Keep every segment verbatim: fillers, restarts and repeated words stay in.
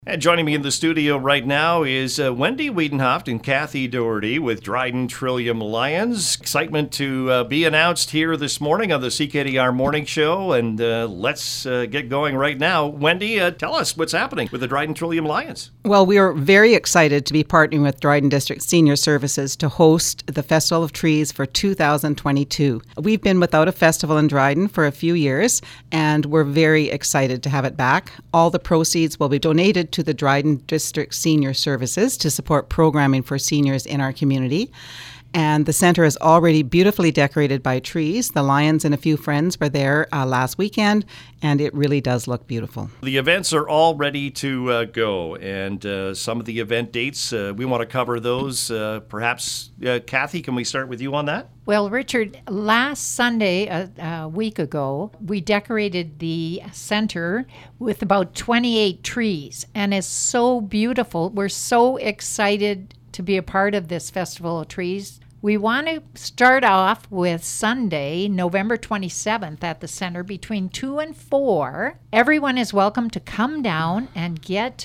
And joining me in the studio right now is uh, Wendy Wiedenhoft and Kathy Doherty with Dryden Trillium Lions. Excitement to uh, be announced here this morning on the C K D R Morning Show, and uh, let's uh, get going right now. Wendy, uh, tell us what's happening with the Dryden Trillium Lions. Well, we are very excited to be partnering with Dryden District Senior Services to host the Festival of Trees for two thousand twenty-two. We've been without a festival in Dryden for a few years, and we're very excited to have it back. All the proceeds will be donated to the Dryden District Senior Services to support programming for seniors in our community. And the center is already beautifully decorated by trees. The Lions and a few friends were there uh, last weekend, and it really does look beautiful. The events are all ready to uh, go, and uh, some of the event dates, uh, we want to cover those. Uh, perhaps, uh, Kathy, can we start with you on that? Well, Richard, last Sunday, a, a week ago, we decorated the center with about twenty-eight trees, and it's so beautiful. We're so excited to be a part of this Festival of Trees. We want to start off with Sunday, November twenty-seventh at the center between two and four. Everyone is welcome to come down and get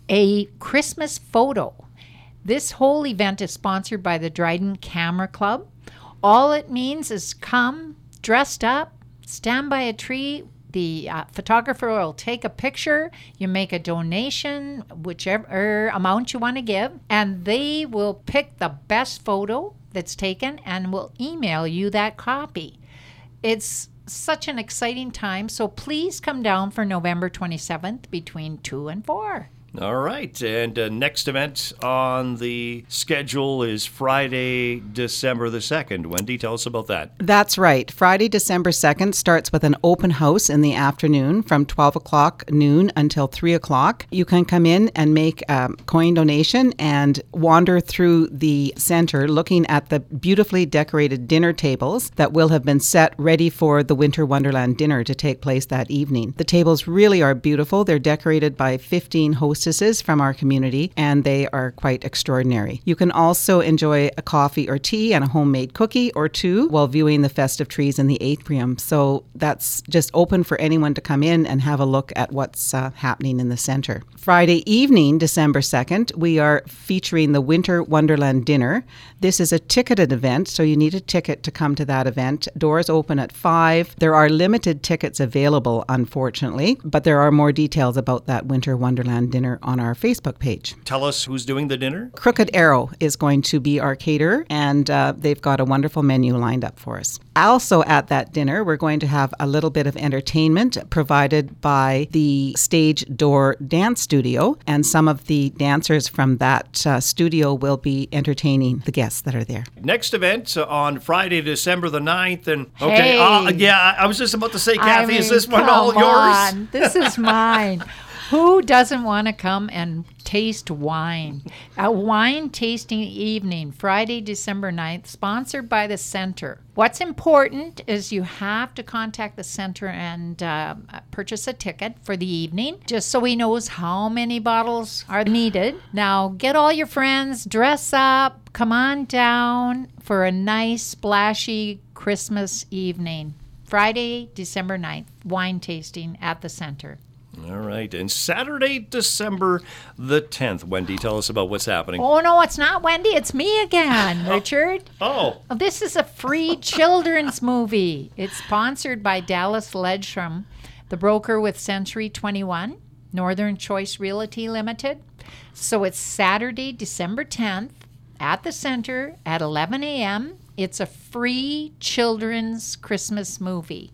a Christmas photo. This whole event is sponsored by the Dryden Camera Club. All it means is come dressed up, stand by a tree. The uh, photographer will take a picture, you make a donation, whichever amount you want to give, and they will pick the best photo that's taken and will email you that copy. It's such an exciting time, so please come down for November twenty-seventh between two and four. All right, and uh, next event on the schedule is Friday, December the second. Wendy, tell us about that. That's right. Friday, December second starts with an open house in the afternoon from twelve o'clock noon until three o'clock. You can come in and make a coin donation and wander through the center looking at the beautifully decorated dinner tables that will have been set ready for the Winter Wonderland dinner to take place that evening. The tables really are beautiful. They're decorated by fifteen hostesses from our community, and they are quite extraordinary. You can also enjoy a coffee or tea and a homemade cookie or two while viewing the festive trees in the atrium. So that's just open for anyone to come in and have a look at what's uh, happening in the center. Friday evening, December second, we are featuring the Winter Wonderland Dinner. This is a ticketed event, so you need a ticket to come to that event. Doors open at five. There are limited tickets available, unfortunately, but there are more details about that Winter Wonderland Dinner on our Facebook page. Tell us who's doing the dinner. Crooked Arrow is going to be our caterer, and uh, they've got a wonderful menu lined up for us. Also at that dinner, we're going to have a little bit of entertainment provided by the Stage Door Dance Studio, and some of the dancers from that uh, studio will be entertaining the guests that are there. Next event uh, on Friday, December the ninth, and okay, Hey. uh, yeah, I was just about to say, Kathy, I mean, is this one come all yours? on. This is mine. Who doesn't want to come and taste wine? A wine tasting evening, Friday, December ninth, sponsored by the center. What's important is you have to contact the center and uh, purchase a ticket for the evening, just so he knows how many bottles are needed. Now, get all your friends, dress up, come on down for a nice, splashy Christmas evening. Friday, December ninth, wine tasting at the center. All right, and Saturday, December the tenth. Wendy, tell us about what's happening. Oh, no, it's not Wendy. It's me again, Richard. Oh. Oh, this is a free children's movie. It's sponsored by Dallas Ledstrom, the broker with Century twenty-one, Northern Choice Realty Limited. So it's Saturday, December tenth at the center at eleven a.m. It's a free children's Christmas movie.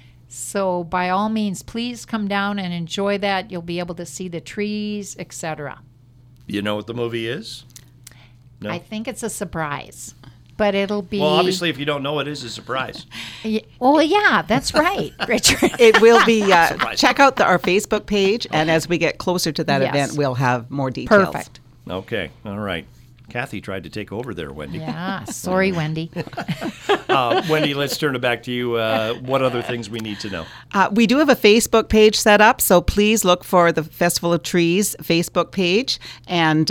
So by all means, please come down and enjoy that. You'll be able to see the trees, et cetera. You know what the movie is? No? I think it's a surprise, but it'll be... Well, obviously, if you don't know, it is a surprise. Y- Well, yeah, that's right, Richard. It will be, uh, Surprise. check out the, our Facebook page, and as we get closer to that Yes. event, we'll have more details. Perfect. Okay, all right. Kathy tried to take over there, Wendy. Yeah, sorry, Wendy. Uh, Wendy, let's turn it back to you. Uh, what other things we need to know? Uh, we do have a Facebook page set up, so please look for the Festival of Trees Facebook page, and uh,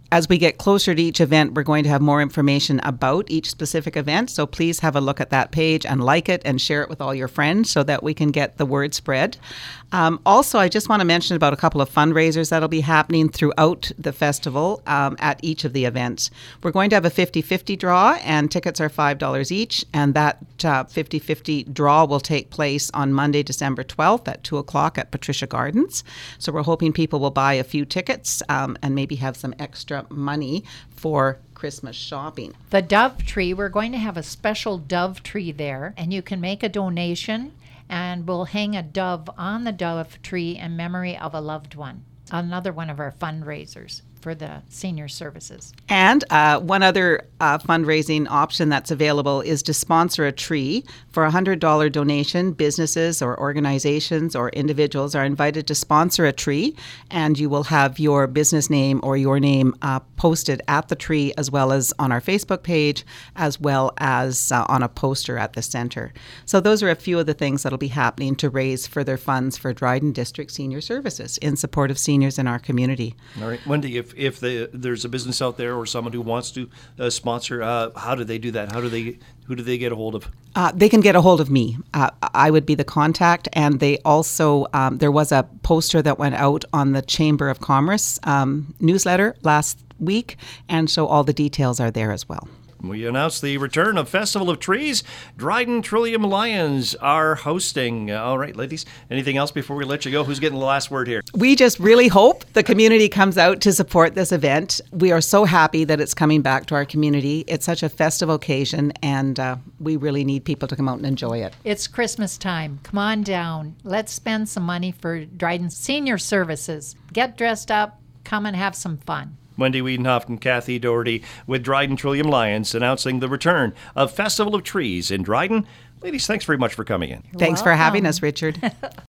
as we get closer to each event, we're going to have more information about each specific event. So please have a look at that page and like it and share it with all your friends so that we can get the word spread. Um, also, I just want to mention about a couple of fundraisers that'll be happening throughout the festival um, at each of the events. We're going to have a fifty-fifty draw, and tickets are five dollars each. And that uh, fifty-fifty draw will take place on Monday, December twelfth at two o'clock at Patricia Gardens. So we're hoping people will buy a few tickets um, and maybe have some extra money for Christmas shopping. The Dove Tree, we're going to have a special Dove Tree there, and you can make a donation, and we'll hang a dove on the Dove Tree in memory of a loved one. Another one of our fundraisers for the senior services. And uh, one other uh, fundraising option that's available is to sponsor a tree. For a one hundred dollars donation, businesses or organizations or individuals are invited to sponsor a tree, and you will have your business name or your name uh, posted at the tree, as well as on our Facebook page, as well as uh, on a poster at the center. So those are a few of the things that'll be happening to raise further funds for Dryden District Senior Services in support of seniors in our community. All right, Wendy, if if the, there's a business out there or someone who wants to uh, sponsor, uh, how do they do that? How do they? Who do they get a hold of? Uh, they can get a hold of me. Uh, I would be the contact, and they also um, there was a poster that went out on the Chamber of Commerce um, newsletter last week, and so all the details are there as well. We announced the return of Festival of Trees. Dryden Trillium Lions are hosting. Uh, all right, ladies, anything else before we let you go? Who's getting the last word here? We just really hope the community comes out to support this event. We are so happy that it's coming back to our community. It's such a festive occasion, and uh, we really need people to come out and enjoy it. It's Christmas time. Come on down. Let's spend some money for Dryden Senior Services. Get dressed up. Come and have some fun. Wendy Wiedenhoft and Kathy Doherty with Dryden Trillium Lions announcing the return of Festival of Trees in Dryden. Ladies, thanks very much for coming in. Thanks for having us, Richard.